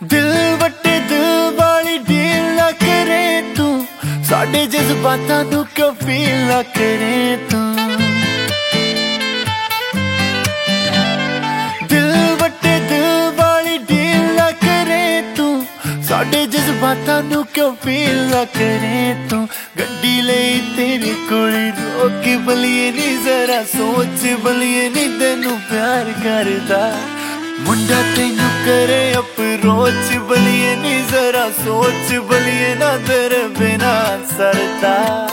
दिल वटे दिल वाली डील ना करे तू, साडे जज्बातां नूं क्यों फील ना करे तू। दिल वटे दिल वाली डील ना करे तू, साडे जज्बातां नूं क्यों फील ना करे तू। गड्डी लई तेरे कोल रोक बलिए नी, जरा सोच बलिए नी तेनू प्यार करदा। मुंडा तेनू करे अप्रोच बलिए नी, जरा सोच बलिए ना तेरे बिना सरदा।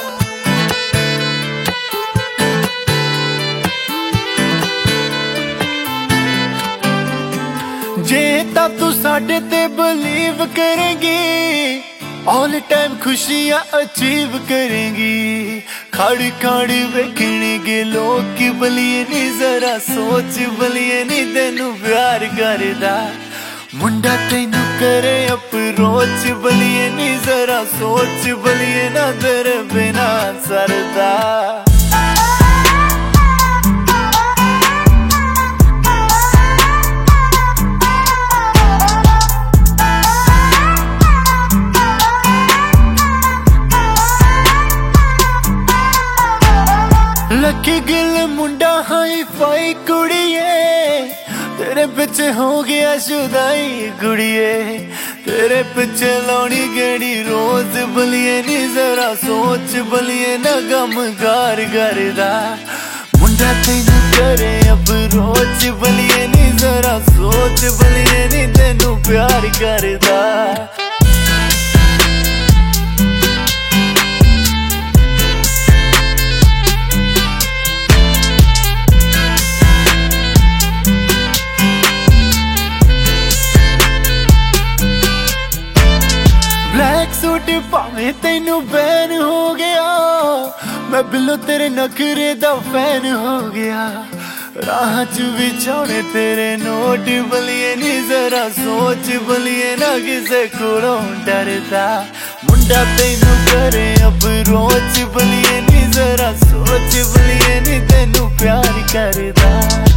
जे ता तू साडे ते बिलीव करेंगी, ऑल टाइम खुशियां अचीव करेंगी। खड़ खड़ वेखणगे लोग बलिए नी, जरा सोच बलिए नी तेनू प्यार करदा। मुंडा तेनू करे अप्रोच बलिए नी, जरा सोच बलिए ना तेरे बिना सरदा। लकी गिल मुंडा हाई फाई कुड़िए, तेरे पिछे हो गया जुदाई कुड़िए। तेरे पिछे लाउनी गेड़ी रोज बलिए नी, जरा सोच बलिए ना गम गार करदा। मुंडा तेनू करे अप्रोच बलिए नी, जरा सोच बलिए नी तेनू प्यार करदा। सूट भावें तेनू बैन हो गया, मैं बिल्लो तेरे नखरे दा फैन हो गया। राह च बिछाने तेरे नोट बलिए नी, जरा सोच बलिए ना किसे कोलों डरदा। मुंडा तेनू करे अप्रोच बलिए नी, जरा सोच बलिए नी तेनू प्यार करदा।